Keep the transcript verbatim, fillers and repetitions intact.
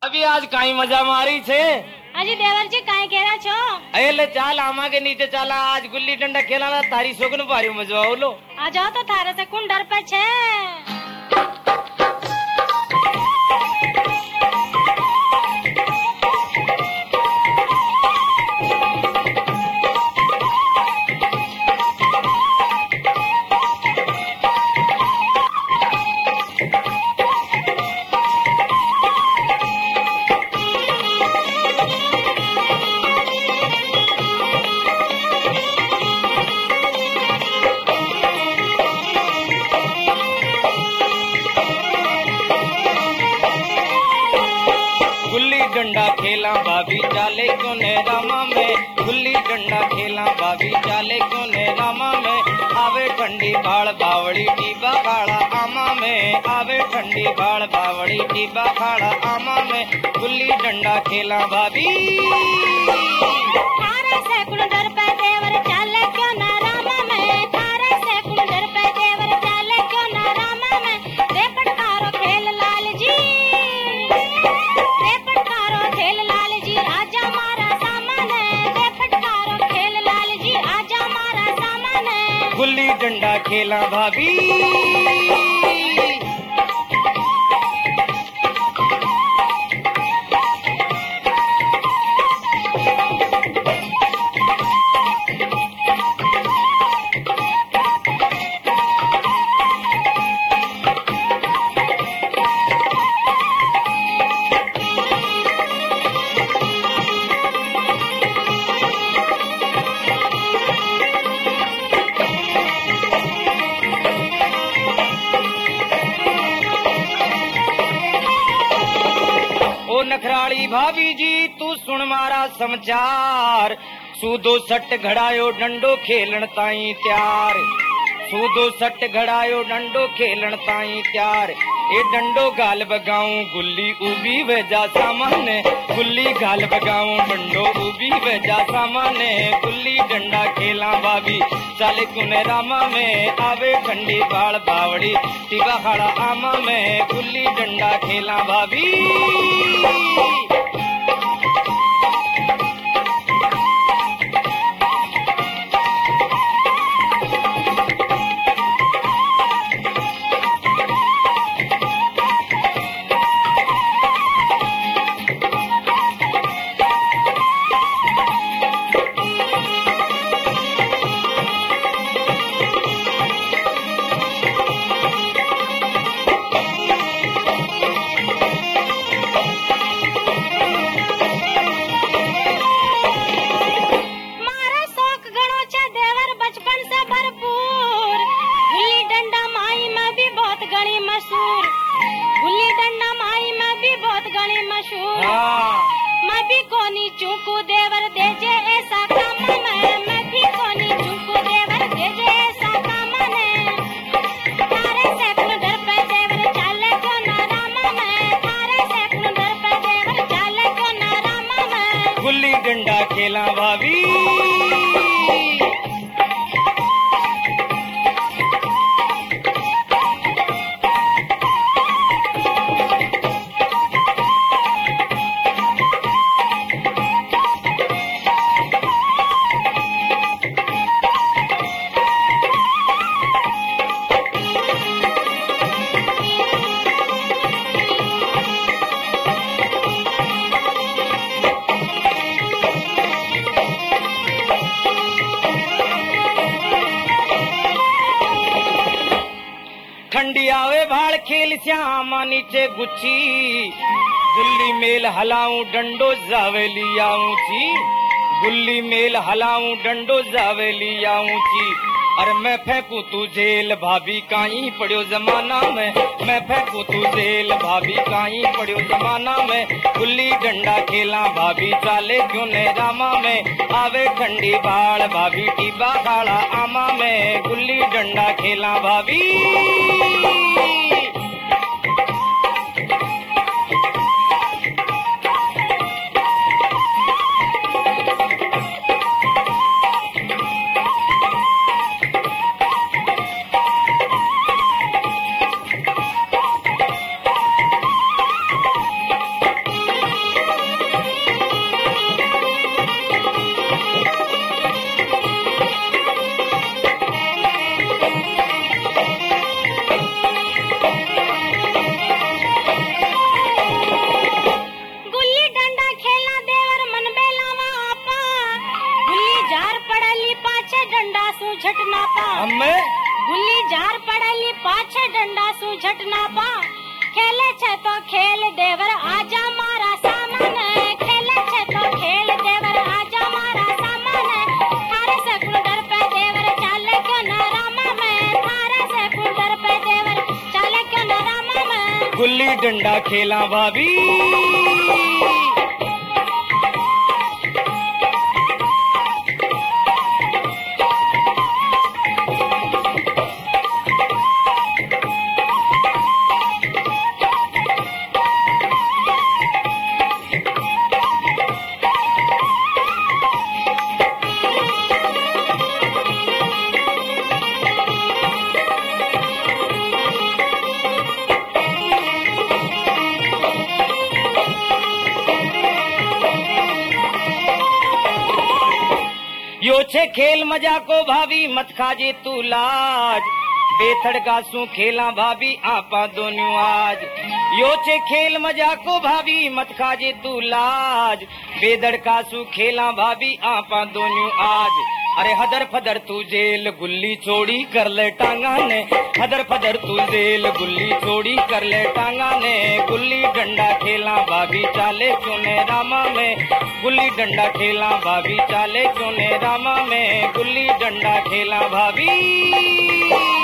अभी आज काई मजा मारी छे। अजी देवर जी काई कह रहा छो? अरे चाल आमा के नीचे चाला, आज गुल्ली डंडा खेला ना तारी सोगन पारी मजा आवलो। आ जाओ तो थारे से कौन डर पे छे। डंडा खेला भाभी चाले कोने रामा में, गुल्ली डंडा खेला भाभी चाले कोने रामा में। आवे ठंडी बाड़ बावड़ी टीबा खाड़ा आमा में, आवे ठंडी बाड़ बावड़ी टीबा खाड़ा आमा में। गुल्ली डंडा खेला भाभी थारे से कुण डर पे देवर चाले क्यों ना रामा में, थारे से कुण डर पे देवर चाले क्यों ना रामा में। दे पटकारो खेल लाल जी, दे पटकारो खेल लाल जी आजा मारा सामान, दे पटकारो खेल लाल जी आजा मारा सामान। गुल्ली डंडा खेला भाभी नखराली भाभी जी तू सुन मारा समाचार। सूदो सट घड़ायो डंडो खेलन ताई त्यार, सूदो सट घड़ायो डंडो खेलन ताई त्यार। ए डंडो गाल बगाऊं गुल्ली उबी वेजा सामाने, गुल्ली गाल बगाऊं डंडो उबी वेजा सामाने। गुल्ली डंडा खेला भाभी चाले कुने रामा में, आवे ठंडी बाड़ बावड़ी टिबा खाड़ा आमा में। गुल्ली डंडा खेला भाभी मैं भी कोनी चूकू देवर दे जे ऐसा काम में, मैं भी कोनी चूकू देवर दे जे ऐसा काम में। थारे से कुण डर पे देवर चाले क्यों ना रामा में, थारे से कुण डर पे देवर चाले क्यों ना रामा में। गुल्ली डंडा खेला भाभी ठंडी आवे भाड़ खेल श्यामा नीचे गुच्छी। गुल्ली मेल हलाऊं डंडो जावेली आऊंची, गुल्ली मेल हलाऊं डंडो जावेली आऊंची। अरे मैं फेंकू तू जेल भाभी काई पड़ियो जमाना में, मैं फेंकू तू जेल भाभी काई पड़ियो जमाना में। गुल्ली डंडा खेला भाभी चाले क्यों ने रामा में, आवे ठंडी बाड़ भाभी टीबा खाड़ा आमा में। गुल्ली डंडा खेला भाभी डंडा सु झटना पा खेले छे तो खेल देवर आजा मारा सामने खेले छे तो खेल देवर आजा मारा सामने थारे से कुंडर पे देवर चाले क्यों न रामा में थारे से कुंडर पे देवर चाले क्यों न रामा में गुल्ली डंडा खेला भाभी यो छे खेल मजा को भाभी मत खाजे तू लाज बेथड़ का सू खेला भाभी आपा दोनों आज यो छे खेल मजा को भाभी मत खाजे तू लाज बेदड़ का सू खेला भाभी आपा दोनों आज अरे हदर फदर तू जेल गुल्ली छोड़ी कर ले टांगा ने हदर फदर तू जेल गुल्ली छोड़ी कर ले टांगा ने गुल्ली डंडा खेला भाभी चाले क्यों ने रामा में गुल्ली डंडा खेला भाभी चाले क्यों ने रामा में गुल्ली डंडा खेला भाभी।